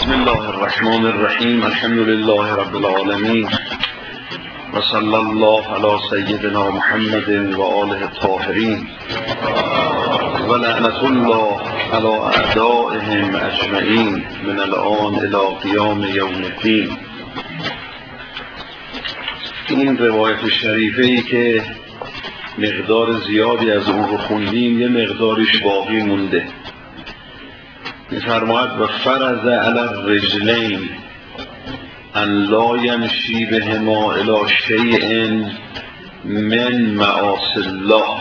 بسم الله الرحمن الرحیم. الحمد لله رب العالمین و صلی الله علی سیدنا محمد و آله الطاهرین و لعنت الله علی اعدائهم اجمعین من الآن الی قیام یوم الدین. این روایت شریفه ای که مقدار زیادی از اون رو خوندیم، یه مقدارش باقی مونده. می‌فرماید و فرض علی الرجلین ان لا یمشی بهما الی شیء من معاصی الله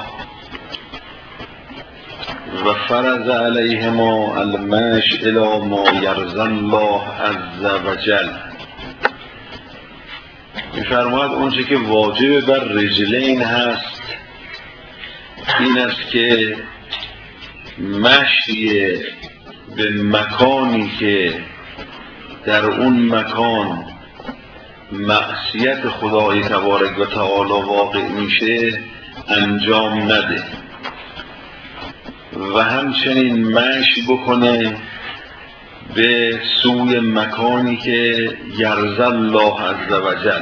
و فرض علیهما المشی الی ما یرضی الله عز وجل. می‌فرماید اونچه که واجب بر رجلین هست این است که مشی به مکانی که در اون مکان معصیت خدای تبارک و تعالی واقع میشه انجام نده و همچنین مشی بکنه به سوی مکانی که یرضی الله عز وجل.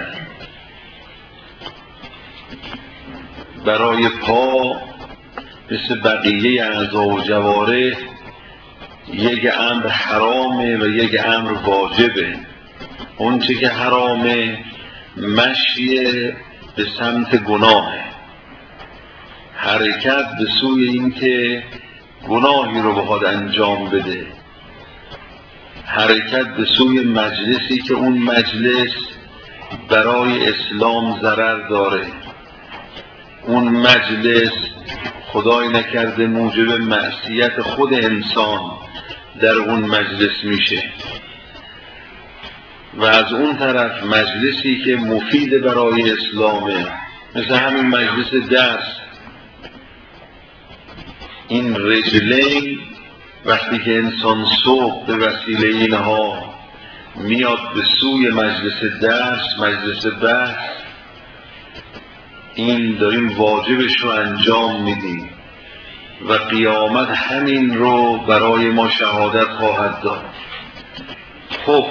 برای پا مثل بقیه اعضا و جوارح یک امر حرامه و یک امر واجبه. اون چه که حرامه مشی به سمت گناهه، حرکت به سوی این که گناهی رو بخواد انجام بده، حرکت به سوی مجلسی که اون مجلس برای اسلام ضرر داره، اون مجلس خدای نکرده موجب معصیت خود انسان در اون مجلس میشه، و از اون طرف مجلسی که مفید برای اسلامه مثل همین مجلس درس. این رجلین وقتی که انسان صبح به وسیله اینها میاد به سوی مجلس درس، مجلس بحث، این داریم واجبش رو انجام میدیم و قیامت همین رو برای ما شهادت خواهد داد. خب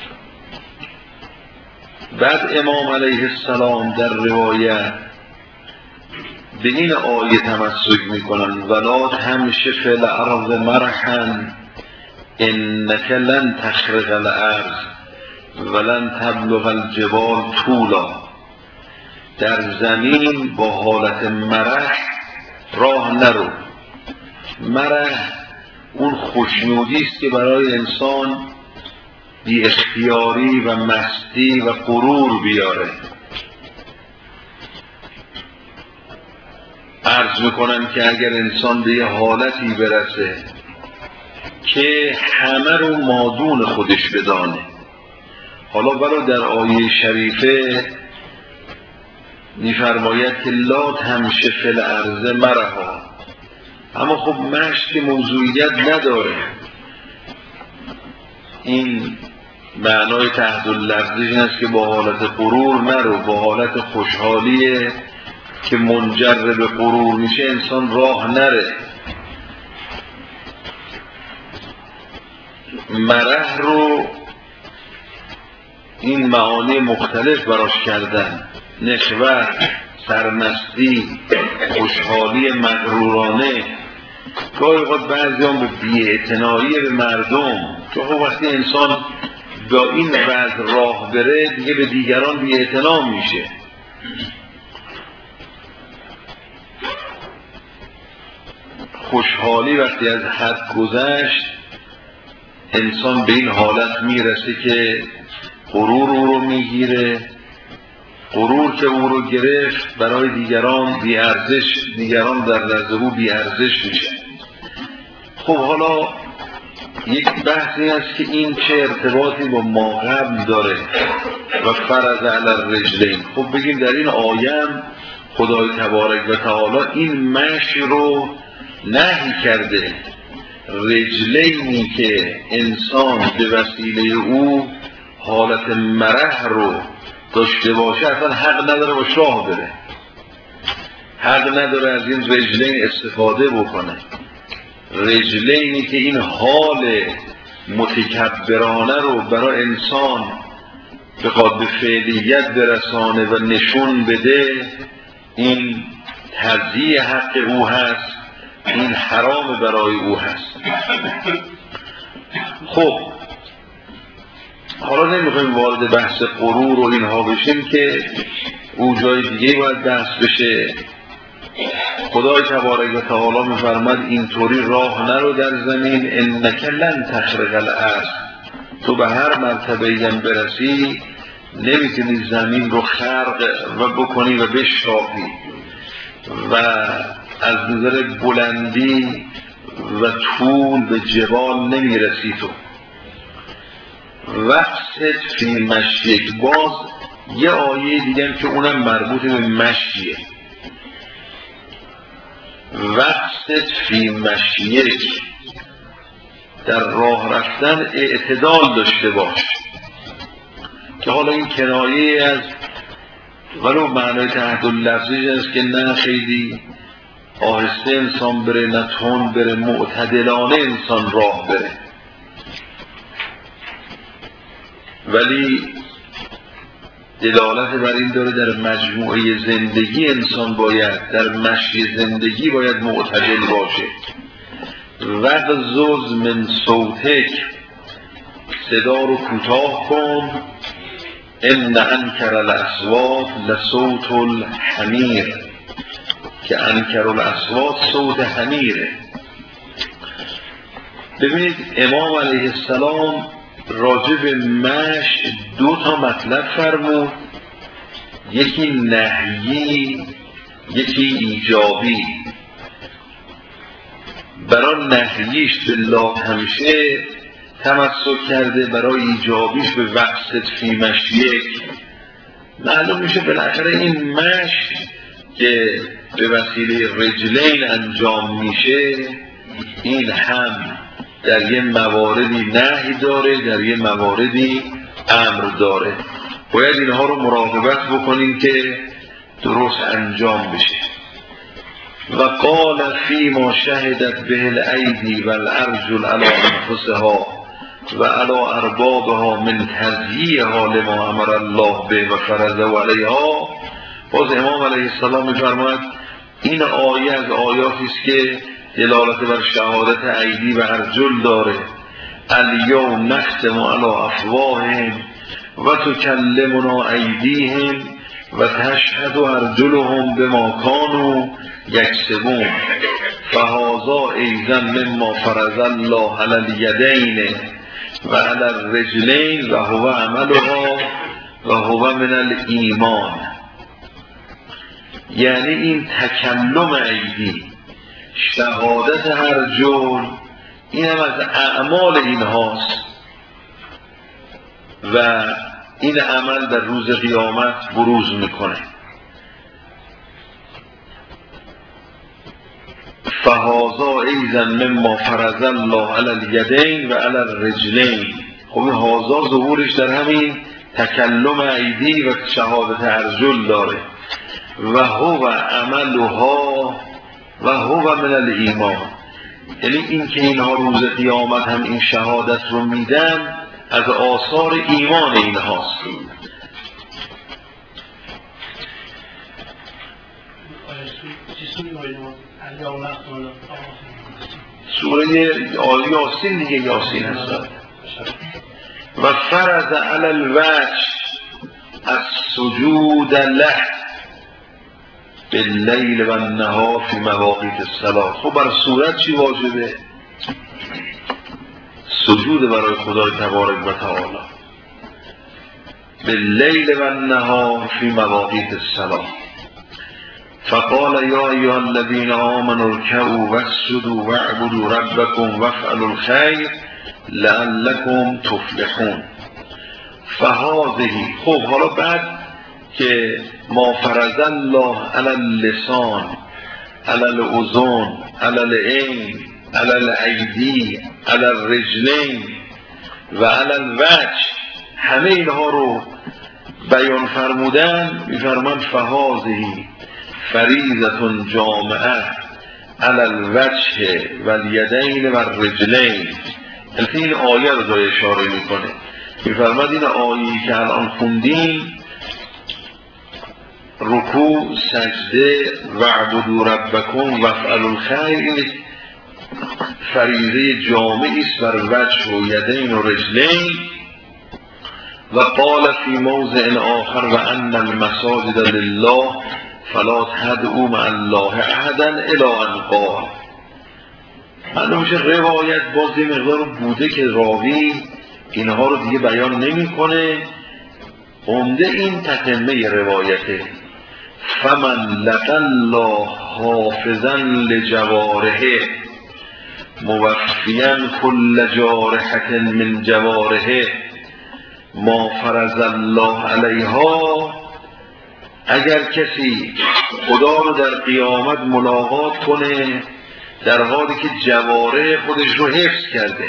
بعد امام علیه السلام در روایت به این آیه تمسک میکنن ولا تمش فی الارض مرحا انک لن تخرق الارض ولن تبلغ الجبال طولا. در زمین با حالت مرح راه نرو. مرح اون خوشنودی است که برای انسان بی اختیاری و مستی و غرور بیاره. عرض میکنم که اگر انسان به یه حالتی برسه که همه رو مادون خودش بدانه، حالا ولو در آیه شریفه میفرماید که لا تمش فی الارض مرحا، اما خب مشی که موضوعیت نداره. این معنای تحت اللفظش این است که با حالت غرور نرو، با حالت خوشحالی که منجر به غرور میشه انسان راه نره. مرح رو این معانی مختلف براش کردن: نشوت، سرمستی، خوشحالی مغرورانه. گاهی اوقات بعضی هم به بی‌اعتنایی به مردم، چون وقتی انسان با این وضع راه بره دیگه به دیگران بی‌اعتنا میشه. خوشحالی وقتی از حد گذشت انسان به این حالت میرسه که غرور او رو میگیره. غرور که او رو گرفت برای دیگران بی‌ارزش، دیگران در نزد او بی‌ارزش میشه. خب حالا یک بحث این است که این چه ارتباطی با ما قبل داره و فرض علی الرجلین. خب بگیم در این آیه خدای تبارک و تعالی این مشی رو نهی کرده. رجلینی که انسان به وسیله او حالت مرح رو داشته باشه اصلا حق نداره باش راه بره، حق نداره از این رجلین استفاده بکنه. رجلینی که این حال متکبرانه رو برای انسان بخواد به فعلیت برسانه و نشون بده، این تضییع حق او هست، این حرام برای او هست. خب حالا نمیخوایم وارد بحث غرور و اینها بشیم که او جای دیگه باید بحث بشه. خدای تبارک و تعالی میفرماد اینطوری راه نرو در زمین، انک لن تخرق الارض، تو به هر مرتبه هم برسی نمیتونی زمین رو خرق و بکنی و بشکافی و از نظر بلندی و طول به جبال نمیرسی. تو وقت فی مشیک، باز یه آیه دیگه که اونم مربوط به مشیه، وقت فی مشیک، در راه رفتن اعتدال داشته باش، که حالا این کنایه از ولو معنای تحت اللفظی است که نه خیلی آهسته انسان بره نه تند بره، معتدلانه انسان راه بره، ولی دلالت بر این داره در مجموعه زندگی انسان باید در مشی زندگی باید معتدل باشه. وغضض من صوتک، صدا رو کوتاه کن، ان انکر الاصوات لصوت الحمیر، که انکر الاصوات صوت حمیره. ببینید امام علیه السلام راجع به مشی دو تا مطلب فرمود، یکی نهیی یکی ایجابی. برای نهییش به لا همیشه تمسک کرده، برای ایجابیش به وقت فی مشیک. معلوم میشه بالاخره این مشی که به وسیله رجلین انجام میشه، این هم در یه مواردی نهی داره، در یه مواردی امر داره. باید اینها رو مراقبت بکنیم که درست انجام بشه. و قال فی ما شهدت به الایدی و الارجل علی انفسها و علی اربابها من تضییعها لما امر الله به و فرضه علیها. باز امام علیه السلام می‌فرماید این آیه از آیاتی است که دلالت بر شهادت ایدی و ارجل داره. الیوم نختم علی افواههم و تکلمنا ایدیهم و تشهد ارجلهم بما کانوا یکسبون فهذا ایضا مما فرض الله علی الیدین و علی الرجلین و هو عملها و هو من الایمان. یعنی این تکلم ایدی، شهادت ارجل، این هم از اعمال این هاست و این عمل در روز قیامت بروز میکنه. فهذا ایضا مما فرض الله علی الیدین و علی الرجلین. خب این هذا ظهورش در همین تکلم ایدی و شهادت ارجل داره. و هو عملها و هو من الایمان، یعنی این که اینها روز قیامت هم این شهادت رو میدن از آثار ایمان اینهاست. سوره یاسین دیگه، یاسین هست. و فرض علی الوجه السجود له باللیل و النهار فی مواقیت الصلاة. خب بر صورت چی واجبه؟ سجود برای خدای تبارک و تعالی باللیل و النهار فی مواقیت الصلاة. فقال یا ایها الذین آمنوا ارکعوا واسجدوا واعبدوا ربکم وافعلوا الخیر لعلکم تفلحون. فهذه، خب حالا بعد که ما فرض الله علی اللسان علی الاذن علی العین علی الایدی علی الرجلین و علی الوجه، همه اینها رو بیان فرمودن، میفرمان فهذه فریضة جامعه علی الوجه و الیدین و الرجلین. البته این آیه رو داره اشاره میکنه، میفرماد این آیه‌ای که الان خوندیم، رکوع، سجده، واعبدوا ربکم وافعلوا الخیر، این فریضه جامعی است بر وجه و یدین و رجلین. و قال فی موضع آخر و ان المساجد لله فلا تدعوا مع الله احدا الی ان قال. معلوم میشه روایت باز یه مقدار بوده که راوی اینها رو دیگه بیان نمیکنه. عمده این تتمه روایته، فمن لقى الله حافظا لجوارحه موفیا كل جارحة من جوارحه ما فرض الله علیها. اگر کسی خدا رو در قیامت ملاقات کنه در حالی که جوارح خودش رو حفظ کرده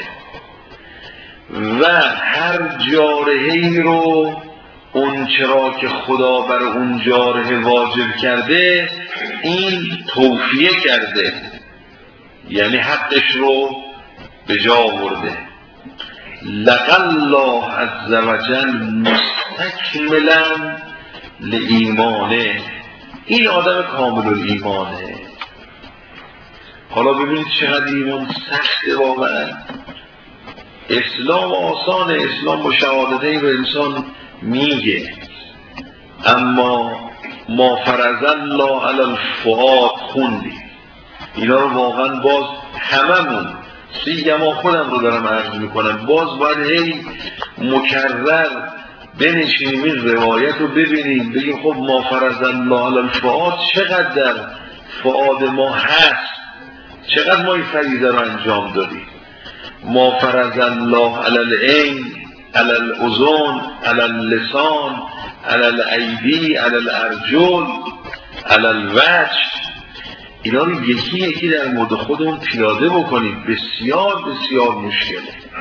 و هر جارحه‌ای رو اون چرا که خدا بر اون جارحه واجب کرده این توفیه کرده، یعنی حقش رو به جا آورده، لقى الله عز وجل مستکملا لایمانه، این آدم کامل الایمانه. حالا ببینید چقدر ایمان سخته واقعا. اسلام آسانه، اسلام با شهادتین به انسان میگه، اما ما فرض الله علی الفؤاد خوندیم. اینا رو واقعا باز هممون، سیما خودم رو دارم عرض میکنم، باز باید هی مکرر بنشینیم این روایت رو ببینیم، بگیم خب ما فرض الله علی الفؤاد چقدر در فؤاد ما هست، چقدر ما این فریضه رو انجام دادیم. ما فرض الله علی العین، علی الاذن، علی اللسان، علی الایدی، علی الارجل، علی الوجه، اینا رو یکی یکی در مورد خودمون پیاده بکنیم. بسیار بسیار مشکله.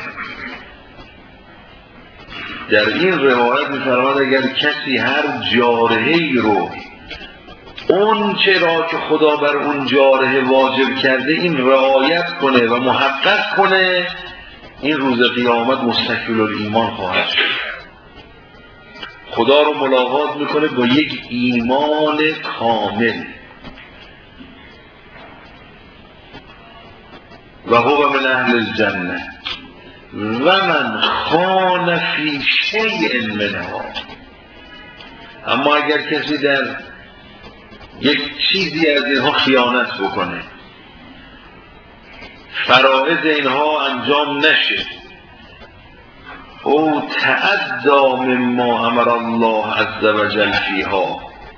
در این روایت می‌فرماد اگر کسی هر جارحه‌ای رو اون چرا که خدا بر اون جارحه واجب کرده این رعایت کنه و محقق کنه، این روز قیامت مستکمل الایمان خواهد شد. خدا رو ملاقات میکنه با یک ایمان کامل. و هو من اهل الجنه و من خان فی شیء منها. اما اگر کسی در یک چیزی از اینها خیانت بکنه، فرائض اینها انجام نشه، او تعدی مما امر الله عز وجل فیها،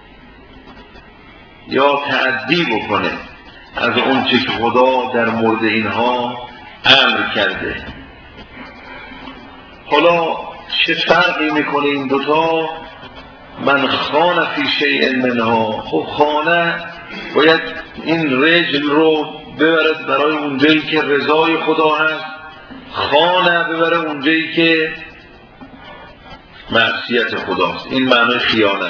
یا تعدی بکنه از اون چه که خدا در مورد اینها امر کرده. حالا چه فرقی میکنه این دوتا؟ من خانه فی شیء منها، خب خانه باید این رجل رو ببرد برای اونجایی که رضای خدا هست، خانه ببره اونجایی که معصیت خداست. این معنی خیانت.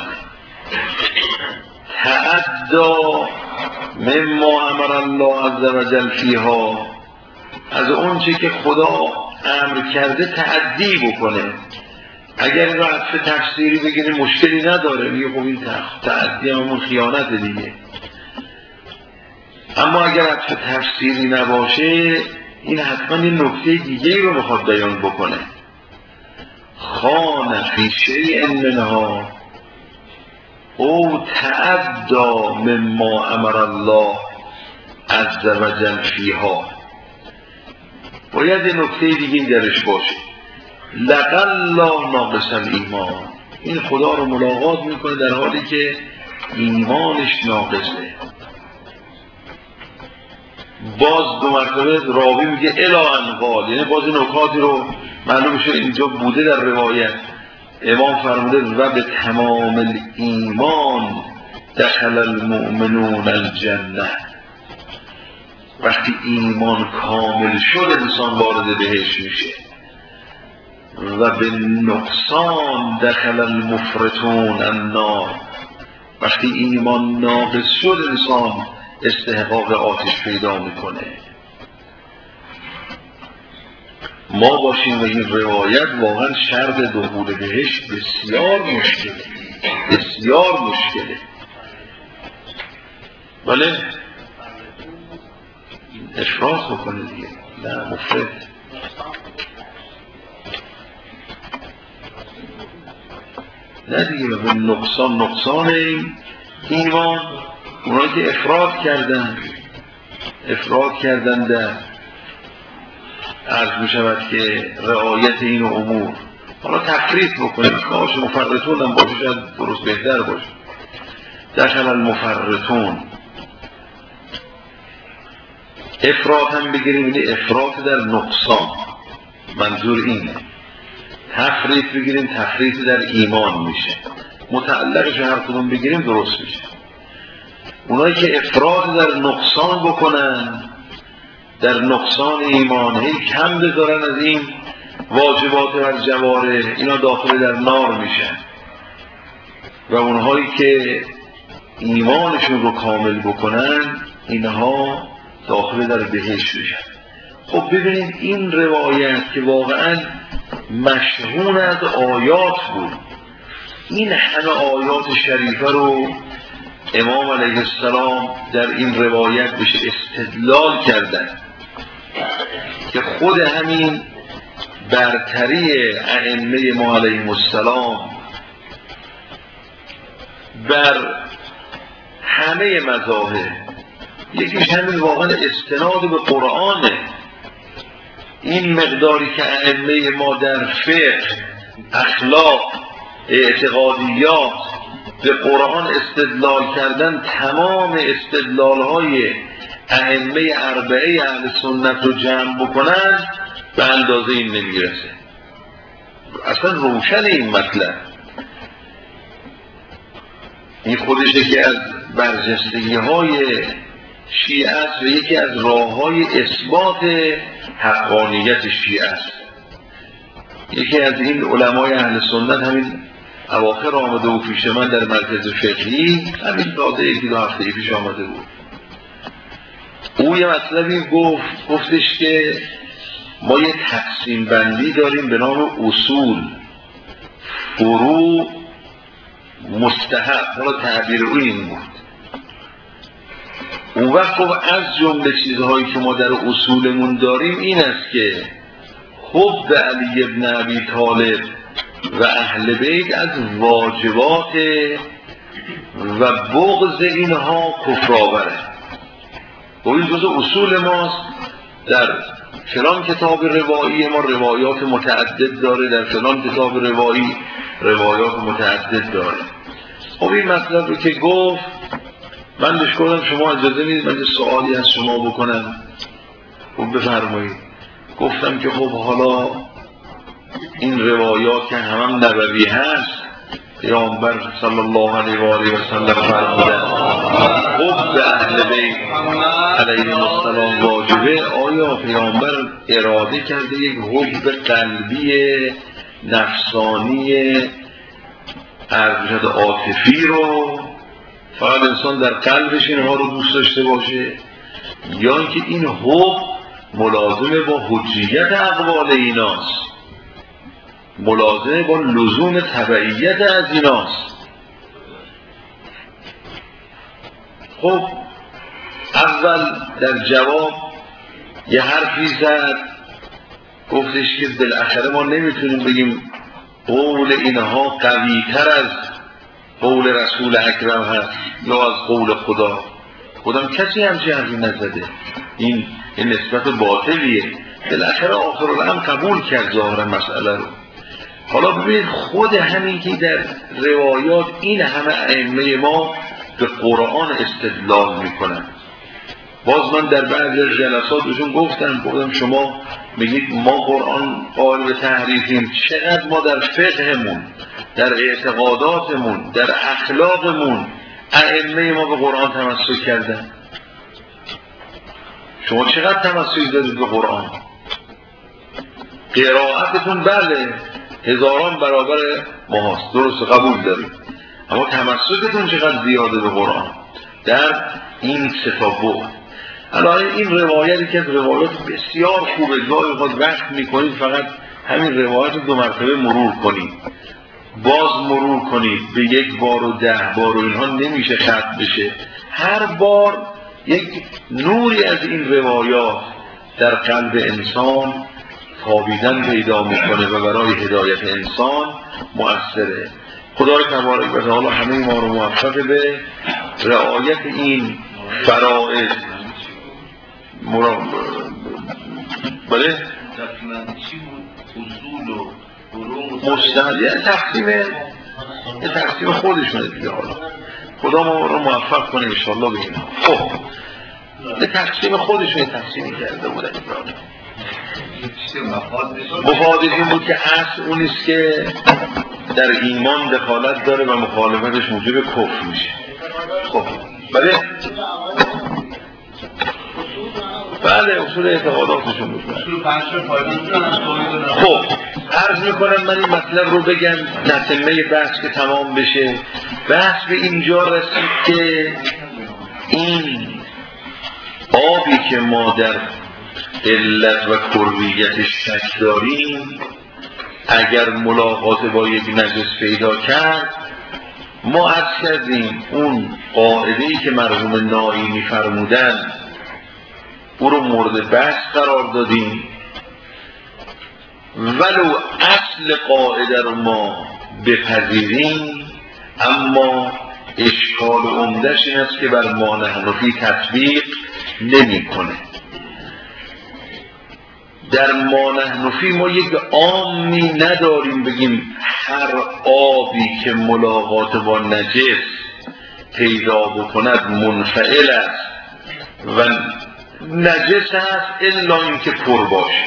تعدا مما امر الله عز وجل فیها، از اون چی که خدا امر کرده تعدی بکنه. اگر این رو عطف تفسیری بگیریم مشکلی نداره، میگه خب این تعدی همون خیانت دیگه. اما اگر عطف تفسیری نباشه این حتما این نکته دیگه رو میخواد بیان بکنه. خان فی شیء منها او تعدا مما امر الله عز وجل فیها. باید نکته دیگه درش باشه. لقى الله ناقص الایمان، این خدا رو ملاقات میکنه در حالی که ایمانش ناقصه. باز دو مرتبه راوی میگه الی ان قال، یعنی باز این نکاتی رو معلوم شد اینجا بوده در روایت. امام فرموده و به تمام الایمان دخل المؤمنون الجنه، وقتی ایمان کامل شد انسان وارد بهشت میشه. و به نقصان دخل المفرطون النار، وقتی ایمان ناقص شد انسان استحقاق آتش پیدا میکنه. ما باشیم و این روایت واقعا شرط دخول بهشت بسیار مشکله، بسیار مشکله. بله افراط بکنه دیگه، نه مفرد. نه دیگه به نقصان ایمان اونایی که افراط کردن در عرض می شود که رعایت این امور. حالا تفریط بکنید، کاش مفرطون هم باشه، شاید درست بهتر باشه. دخل المفرطون، افراط هم بگیریم، یعنی افراط در نقصان، منظور اینه. تفریط بگیریم، تفریط در ایمان میشه. متعلقش هر کدوم بگیریم درست میشه. اونایی که افراط در نقصان بکنن، در نقصان ایمان، هی کم بذارن از این واجبات و جواره، اینا داخل در نار میشن. و اونهایی که ایمانشون رو کامل بکنن، اینها داخل در بهشت میشن. خب ببینید این روایت که واقعا مشحون از آیات بود، این همه آیات شریفه رو امام علیه السلام در این روایت بهش استدلال کردن که خود همین برتری ائمه ما علیهم السلام بر همه مذاهب، یکیش همین واقعا استناد به قرآنه. این مقداری که ائمه ما در فقه، اخلاق، اعتقادیات به قرآن استدلال کردن، تمام استدلال‌های ائمه اربعه اهل سنت رو جمع بکنن به اندازه این نمیرسه. اصلا روشن این مطلب. این خودش یکی از برجستگی‌های شیعه است و یکی از راه‌های اثبات حقانیت شیعه است. یکی از این علمای اهل سنت همین اواخر آمده و پیش من در مرکز فقهی، همین تازه یکی دو هفته پیش آمده بود. او یه مطلبی گفتش که ما یه تقسیم بندی داریم به نام اصول، فروع، مستحب. حالا تعبیر او این بود. اون وقت خب از جمله چیزهایی که ما در اصولمون داریم این است که حب علی ابن ابی طالب و اهل بیت از واجبات و بغض اینها کفرآوره. و این جزء اصول ماست. در فلان کتاب روایی ما روایات متعدد داره، در فلان کتاب روایی روایات متعدد داره. خب این مطلب رو که گفت، من بهش گفتم شما اجازه میدید من سوالی از شما بکنم؟ خب بفرمایید. گفتم که خب حالا این روایات که هم نبوی هست، پیامبر صلی الله علیه و آله و سلم فرمودن حب به اهل بیت علیهم السلام واجبه، آیا پیامبر اراده کرده یک حب قلبی نفسانی ارجد عاطفی رو فقط انسان در قلبش اینها رو دوست داشته باشه، یا اینکه این حب ملازمه با حجیت اقوال ایناست، ملازمه با لزوم تبعیت از ایناست؟ خب اول در جواب یه حرفی زد، گفتش که بالاخره ما نمیتونیم بگیم قول اینها قوی تر از قول رسول اکرم هست یا از قول خدا. خودم کسی همچه حرفی نزده. این نسبت باطلیه. بالاخره آخرالامر قبول کرد ظاهرا مسئله رو. حالا ببینید خود همین که در روایات این همه ائمه ما به قرآن استدلال میکنن. باز من در بعضی از جلساتشون گفتم شما میگید ما قرآن قائل به تحریفیم، چقدر ما در فقهمون، در اعتقاداتمون، در اخلاقمون ائمه ما به قرآن تمسک کردن؟ شما چقدر تمسک دارید به قرآن؟ قرائتتون بله هزاران برابر ما هست، درست قبول دارید، اما تمسکتون چقدر زیاده به قرآن در این سه تا بعد. الان این روایتی که از روایات بسیار خوبه، گاهی اوقات وقت میکنید فقط همین روایت 2 مرتبه مرور کنید، باز مرور کنید، به 1 بار و 10 بار و اینها نمیشه ختم بشه. هر بار یک نوری از این روایات در قلب انسان تابیدن پیدا میکنه و برای هدایت انسان مؤثره. خدای تبارک و تعالی همه ما رو موفق به رعایت این فرائض بله مستند تقسیم خودشونه دیگه. حالا خدا ما رو موفق کنه انشاءالله به اینا. خب به تقسیم خودشونه تقسیمی کرده بودن. مفاد این بود که اصل اونیست که در ایمان دخالت داره و مخالفتش موجب کفر میشه. خب بله اصول اعتقاداتشون بود. خب عرض میکنم من این مطلب رو بگم نتیمه بحث که تمام بشه. بحث به اینجا رسید که این آبی که ما در علت و کلیتش شک داریم اگر ملاقات با یک نجس پیدا کرد، ما عرض کردیم اون قاعده‌ای که مرحوم ناینی فرمودن او رو مورد بحث قرار دادیم، ولو اصل قاعده رو ما بپذیریم اما اشکال عمده‌اش این است که بر ما حنفی تطبیق نمی‌کنه. در ما حنفی ما یک عامی نداریم بگیم هر آبی که ملاقات با نجس پیدا بکند منفعل است و نجس است الا اینکه پر باشه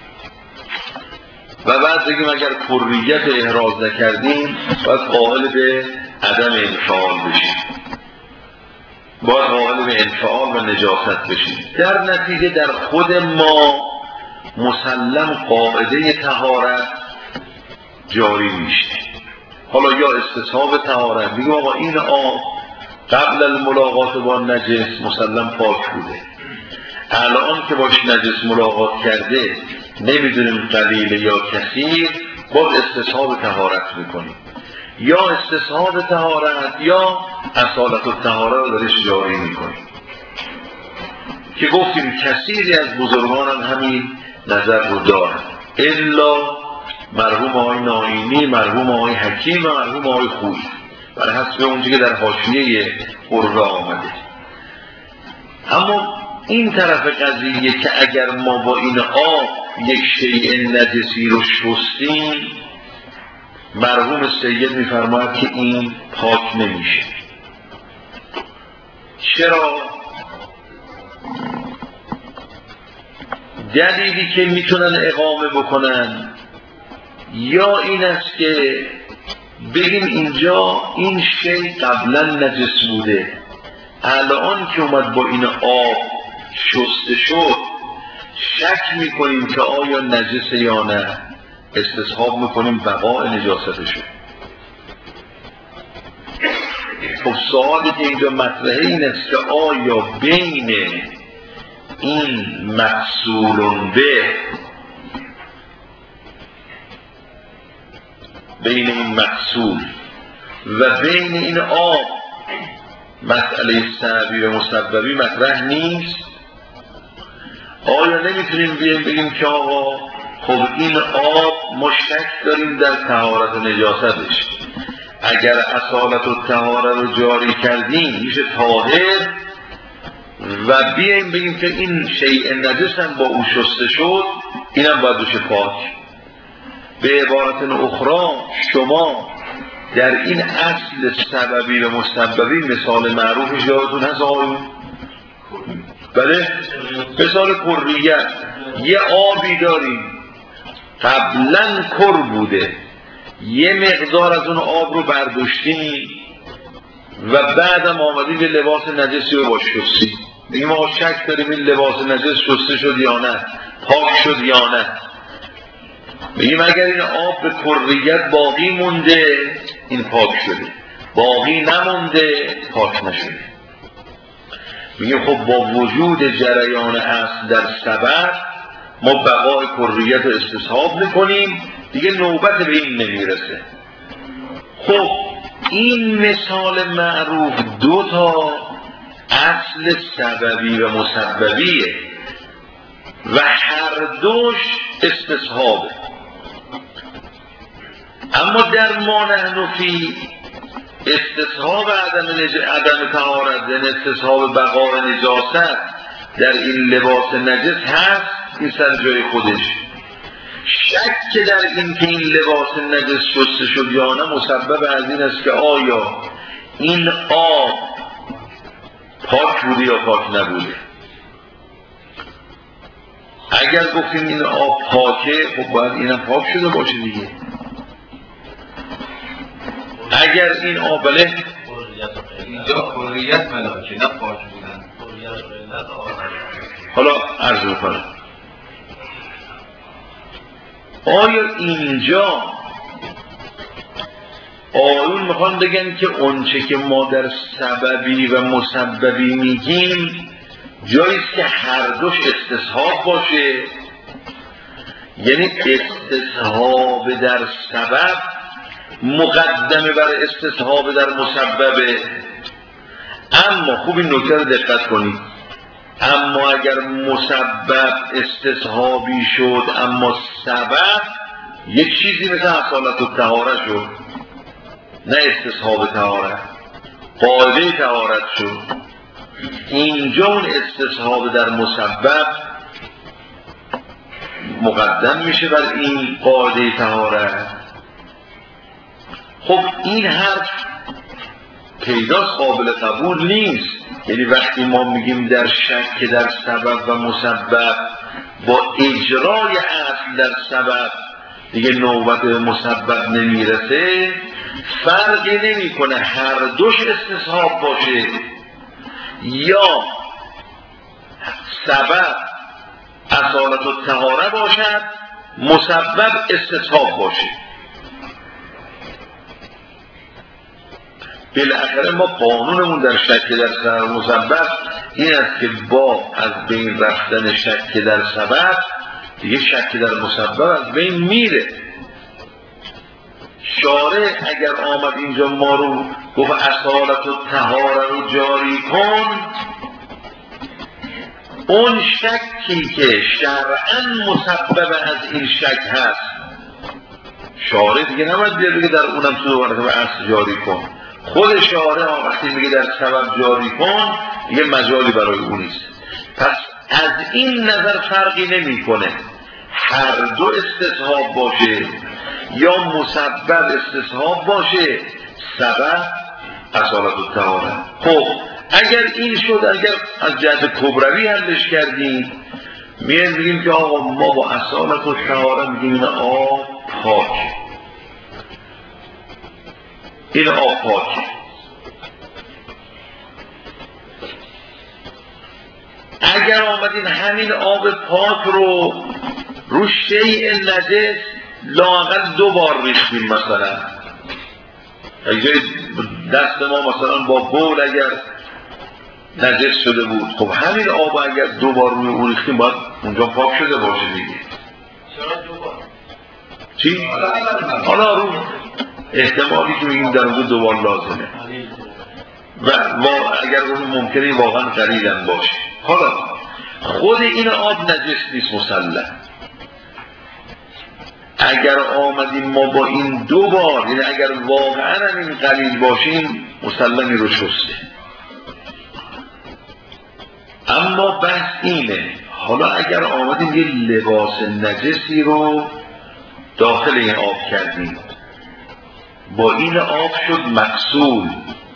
و بعد بگیم اگر پریت احراز نکردیم باید قائل به عدم انفعال بشیم، باید قائل به انفعال و نجاست بشیم. در نتیجه در خود ما مسلم قاعده طهارت جاری میشه. حالا یا استصحاب طهارت میگم آقا این آب قبل الملاقات با نجس مسلم پاک بوده، الان که باش نجس ملاقات کرده نمیدونیم قلیل یا کثیر، باز استصحاب طهارت میکنیم، یا استصحاب طهارت یا اصالت الطهاره رو درش جاری میکنیم که گفتیم کثیری از بزرگان هم همین نظر رو دارن الا مرحوم آقای ناینی، مرحوم آقای حکیم و مرحوم آقای خویی بر حسب اونجا که در حاشیه قربه آمده. اما این طرف قضیه که اگر ما با این آب یک شیء نجسی رو شستیم، مرحوم سید میفرماید که این پاک نمیشه. چرا؟ دلیلی که میتونن اقامه بکنن یا این است که بگیم اینجا این شیء قبلا نجس بوده، الان که اومد با این آب شسته شد شک میکنیم که آیا نجسه یا نه، استصحاب میکنیم بقاء نجاستشو. خب سوالی که اینجا مطرحه این است که آیا بین این مغسول به بین این مغسول و بین این آب مسئله سببی و مسببی مطرح نیست؟ آیا نمیتونیم بگیم که آقا خب این آب ما شک داریم در طهارت و نجاستش، اگر اصالت و طهاره رو جاری کردیم میشه طاهر و بیاییم بگیم که این شیء نجس هم با او شسته شد اینم باید بشه پاک. به عبارت اخرى شما در این اصل سببی و مسببی مثال معروفش یادتون هست آقایون؟ بله؟ مثال کریت، یه آبی داریم قبلا کر بوده، یه مقدار از اون آب رو برداشتیم و بعدم آمدیم به لباس نجسی رو با شستی، دیگه ما شک داریم این لباس نجس شسته شد یا نه، پاک شد یا نه. بگیم اگر این آب به کریت باقی مونده این پاک شده، باقی نمونده پاک نشده. میگیم خب با وجود جریان اصل در سبب ما بقای کلیت رو استصحاب میکنیم، دیگه نوبت به این نمیرسه. خب این مثال معروف دو تا اصل سببی و مسببیه و هر دوش استصحابه. اما در ما نحن فی استصحاب عدم طهارت، یعنی استصحاب بقای نجاست در این لباس نجس هست، این سر جای خودش. شک در این که این لباس نجس شسته شد یا نه مسبب از این است که آیا این آب پاک بوده یا پاک نبوده. اگر گفتیم این آب پاکه، خب باید اینم پاک شده باشه دیگه. اگر این آب بله اینجا کلیت ملاکه نه پاک بودن. حالا عرض میکنم آیا اینجا آیون میخوان بگن که اونچه که ما در سببی و مسببی میگیم جاییست که هر دوش استصحاب باشه، یعنی استصحاب در سبب مقدمه بر استصحاب در مسببه. اما خوب این نکته رو دقت کنید، اما اگر مسبب استصحابی شد اما سبب یک چیزی مثل اصالت الطهاره شد، نه استصحاب طهارت، قاعده طهارت شد، اینجا اون استصحاب در مسبب مقدم میشه بر این قاعده طهارت. خب این حرف پیداست، قابل قبول نیست. یعنی وقتی ما میگیم در شک در سبب و مسبب با اجرای اصل در سبب دیگه نوبت مسبب نمیرسه، فرقی نمیکنه هر دوش استصحاب باشه یا سبب اصالت الطهاره باشد مسبب استصحاب باشه. بالاخره ما قانونمون در شک در سبب مسبب این است که با از بین رفتن شک در سبب دیگه شک در مسبب از بین میره. شارع اگر آمد اینجا ما رو گفت اصالت الطهاره رو جاری کن، اون شکی که شرعاً مسبب از این شک هست شارع دیگه نباید بگه در اونم تو دوباره به اصل جاری کن. خود شارع وقتی میگه در سبب جاری کن دیگه مجالی برای اون نیست. پس از این نظر فرقی نمیکنه هر دو استصحاب باشه یا مسبب استصحاب باشه، سبب اصالت الطهاره. خب اگر این شد، اگر از جهت کبروی حلش کردیم میگیم که آقا ما با اصالت الطهاره میگیم این آب پاک، این آب پاک. اگر آمدین همین آب پاک رو شیء نجس لااقل 2 بار ریختیم، مثلا اگر دست ما مثلا با بول اگر نجس شده بود، خب همین آب اگر 2 بار روی اون ریختیم باید اونجا پاک شده باشه دیگه. چرا 2 بار؟ چی؟ حالا رو احتمالی که میگیم در اونجا 2 بار لازمه و اگر اون ممکنه واقعا قلیلن باشه. حالا خود این آب نجس نیست مسلم. اگر آمدیم ما با این 2 بار، یعنی اگر واقعا این قلیل باشیم مسلمی رو شسته. اما بحث اینه حالا اگر آمدیم یه لباس نجسی رو داخل این آب کردیم، با این آب شد مغسول،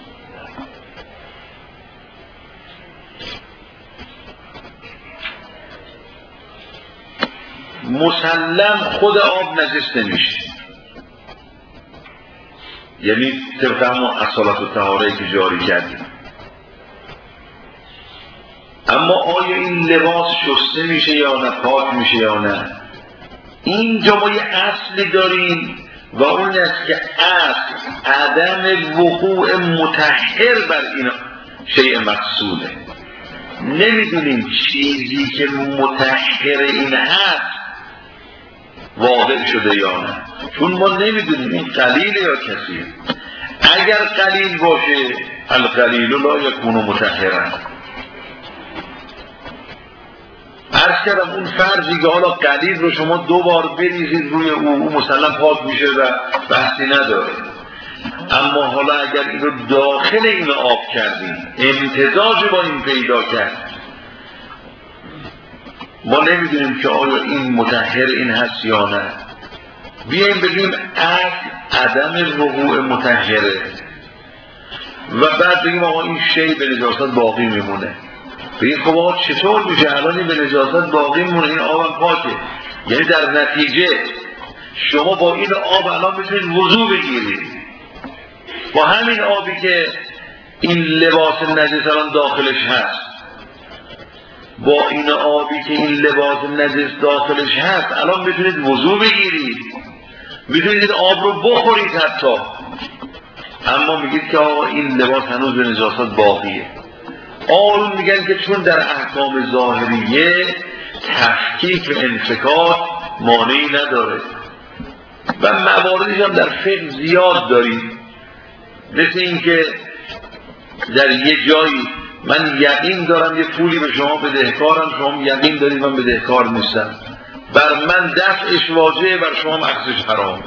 مسلم خود آب نجس نمیشه، یعنی طبق همون اصالت الطهاره که جاری کردیم. اما آیا این لباس شسته میشه یا نه، پاک میشه یا نه؟ اینجا ما یه اصلی داریم و اون است که اصل عدم وقوع مطهر بر این شیء مغسوله. نمیدونیم چیزی که مطهر این هست واقع شده یا نه، چون ما نمیدونیم این قلیل یا کثیر. اگر قلیل باشه القلیل لا یکون مطهرا. عرض کردم اون فرضی که حالا قلیل رو شما 2 بار بریزید روی او مسلم پاک میشه و بحثی نداره، اما حالا اگر این رو داخل این آب کردیم امتزاج با این پیدا کرد، ما نمیدونیم که آیا این مطهر این هست یا نه. بیاییم بگیم عدم وقوع مطهره و بعد بگیم آقا این شی به نجاست باقی میمونه. بگیم خب آقا چطور میشه الان این به نجاست باقی میمونه، این آبم پاکه؟ یعنی در نتیجه شما با این آب الان میتونید وضو بگیرید، با همین آبی که این لباس نجس الان داخلش هست، با این آبی که این لباس نجس داخلش هست الان میتونید وضو بگیرید، میتونید آب رو بخورید حتی، اما میگید که آقا این لباس هنوز به نجاست باقیه. آن میگن که چون در احکام ظاهریه تفکیک و انفکاک مانعی نداره و مواردش هم در فقه زیاد داریم، مثل این که در یه جایی من یقین دارم یه پولی به شما بدهکارم، شما یقین دارید من بدهکار نیستم، بر من دفعش واجبه، بر شما اخذش حرام.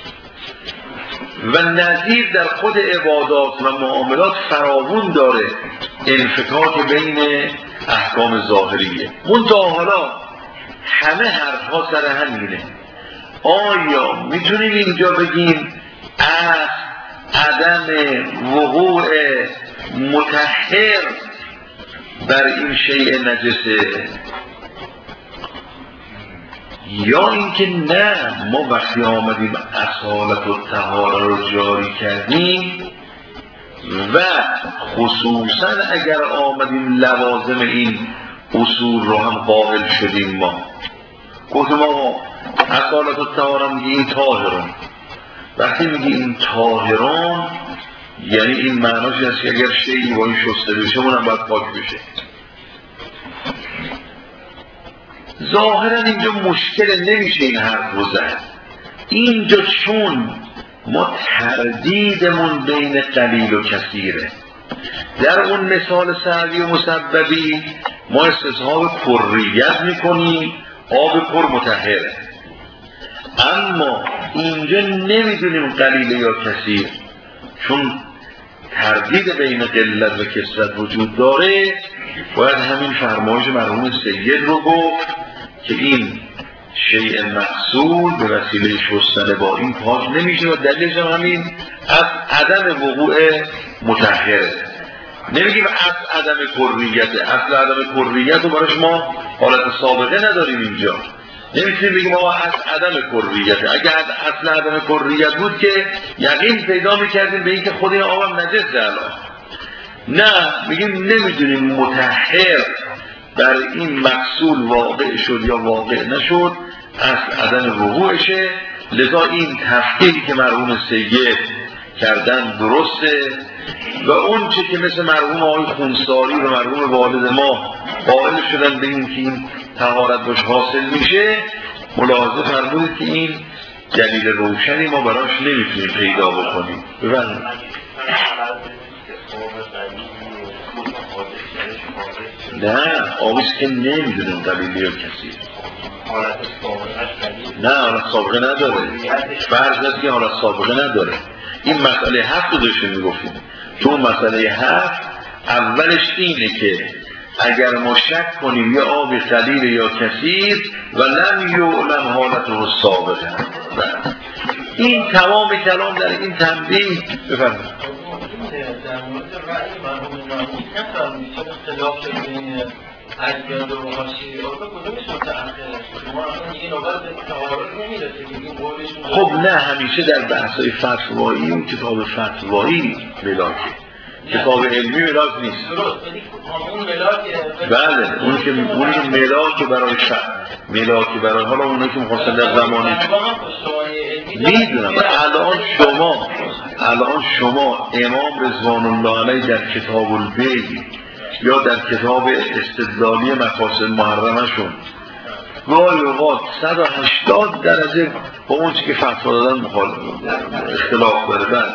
و نظیر در خود عبادات و معاملات فراوون داره انفکاک بین احکام ظاهریه. منتها حالا همه حرفها سر همینه. آیا میتونیم اینجا بگیم از عدم وقوع مطهر بر این شیء نجسه، یا اینکه نه ما وقتی آمدیم اصالت و طهاره رو جاری کردیم و خصوصا اگر آمدیم لوازم این اصول رو هم قائل شدیم، ما گفتیم ما اصالت و طهاره میگه این طاهرون، وقتی میگه این طاهرون یعنی این معناش هست که اگر شیئی با این شسته بشه اونم باید پاک بشه. ظاهرا اینجا مشکل نمیشه این حرف رو زد. اینجا چون ما تردیدمون بین قلیل و کثیره، در اون مثال سعدی و مسببی ما استصحاب کریت میکنیم، آب پر مطهره، اما اینجا نمیدونیم قلیل یا کثیر، چون تردید بین قلت و کثرت وجود داره. باید همین فرمایش مرحوم سید رو گفت که این شیء مقصود به وسیله شستن با این پاک نمیشه و دلیلش هم همین از عدم وقوع مطهره. نمیگیم از عدم کریت، اصل عدم کریت رو براش ما حالت سابقه نداریم اینجا، نمیتونیم بگیم آقا از عدم کریت. اگر اصل عدم کریت بود که یقین پیدا میکردیم به این که خود این آبم نجسه الان. نه، میگیم نمیدونیم مطهر بر این مقصود واقع شد یا واقع نشد، اصل عدم وقوعشه. لذا این تفکیری که مرحوم سید کردن درسته و اون چه که مثل مرحوم آقای خونساری و مرحوم والد ما قائل شدن به این که این طهارت باش حاصل میشه، ملاحظه فرمودید که این دلیل روشنی ما براش نمیتونیم پیدا بکنیم. ببینید نه آبیست که نمیدونیم دلیلی یا کسی نه حالت سابقه نداره، فرض است که حالت سابقه نداره. این مسئله 7 رو داشته میگفتیم. تو مسئله 7 اولش اینه که اگر ما شک کنیم یا آبی قلیل یا کثیر و لم یعلم حالته السابقه، این تمام کلام در این تنبیه. بفرمایید. در مورد رأی مرحوم نامی نفرمید چون اختلاف بین اجیاد و حاشیه کدومش متأخره؟ شما اصلا دیگه نوبت به تعارض نمیرسه. خب نه، همیشه در بحث‌های فتوایی اون کتاب فتوایی ملاکه، کتاب علمی ملاک نیست. درست، اون ملاکه. بله، اون که ملاکه برای ملاکه برای حالا اونایی که مخواستن در زمانی میدونم. الان شما امام رضوان الله علیه در کتاب البیع یا در کتاب استدلالی مفاسد محرمه شون گاهی اوقات 180 درجه با اون چی که فتوا دادن اختلاف داره. بله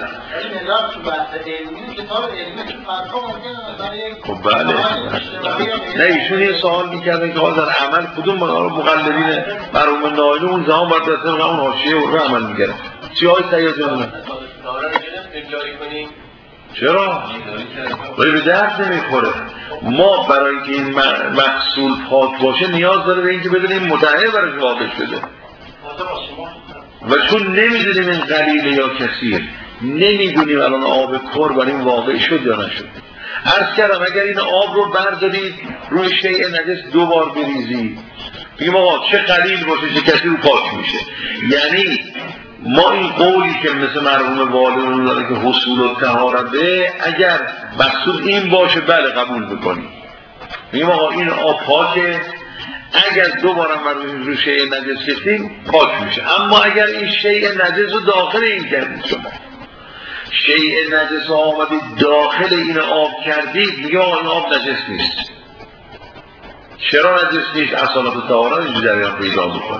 خب بله نه ایشون یه سوال میکردن که در عمل کدوم مقلدین مرحوم ناینی اون زمان باید در طبق اون حاشیه رو عمل میکردن. چی های سیاد جانم؟ چرا؟ ولی به درد نمیخوره. ما برای که این محصول پاک باشه نیاز داره به اینکه بدونیم مطهر برای واقع شده و چون نمیدونیم این قلیل یا کثیر، نمیدونیم الان آب کر برای این واقع شد یا نشد. عرض کردم اگر این آب رو بردارید روی شیء نجس 2 بار بریزید بگیم آقا چه قلیل باشه چه کثیر رو پاک میشه. یعنی ما این قولی که مثل مرحوم والدمون داره که حصول و طهارته، اگر مقصود این باشه بله قبول بکنیم میگیم آقا این آب پاکه، اگر 2 بارم روی شیء نجس کشیم پاک میشه. اما اگر این شیء نجس رو داخل این کردید، شما شیء نجس رو آمدید داخل این آب کردید، میگه آقا این آب نجس نیست. چرا نجس نیست؟ اصالت و طهارت این جریان پیدا میکنه.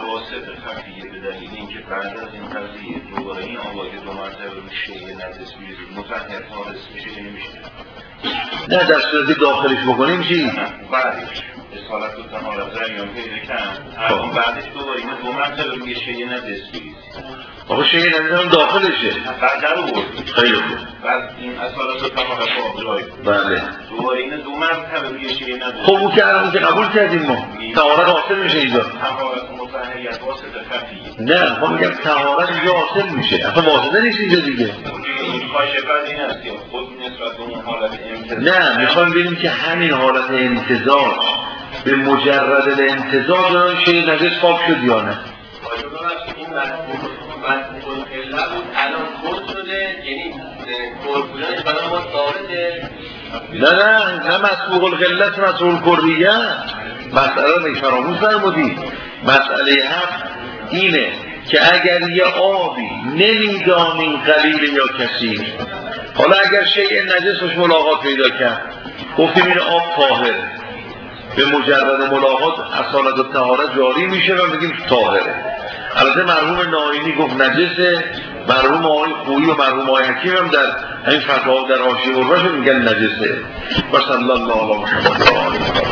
بعد از این قضیه دوباره این آبا که 2 مرتبه روی شیء نجس بیارید مطهر حادث میشه یا نمیشه؟ نه در صورتی داخلش بکنیم چی؟ بعدش اصالت و طهارت جریان پیدا کنم بعدش دوباره این 2 مرتبه روی شیء نجس بیارید. آقا شیء نجس هم داخلشه. بعد در آوردید. خیلی خوب. بعد این اصالت و طهارت آبرای بود. بله. دوباره این 2 مرتبه روی شیء نجس. خب اون که الان که قبول کردیم ما. طهارت حاصل میشه اینجا. طهارت مطهریت واسطه خفیه. نه خب میگم طهارت اینجا حاصل میشه. اصلا واسطه نیست اینجا دیگه. خواهش بعد این است که خود نسبت به اون حالت امتزاج. نه میخوام ببینیم که همین حالت امتزاج به مجرد الامتزاج اون شیء نجس پاک شد یا نه. این مسئول خلا بود الان خود شده، یعنی قربونش برای ما ثابته. نه مسئول خلت مسئول کریه. مسئله رو فراموش فرمودید. مسئله حق اینه که اگر یه آبی نمیدانیم قلیل یا کثیر، حالا اگر شیء نجسش ملاقات پیدا کرد گفتیم این آب طاهر، به مجرد ملاقات اصالت و طهارت جاری میشه و بگیم طاهره. البته مرحوم ناینی گفت نجسه، مرحوم آقای خویی و مرحوم آقای حکیم هم در این فتاوا در حاشیه قربش میگن نجسه. و صلی الله علی محمد.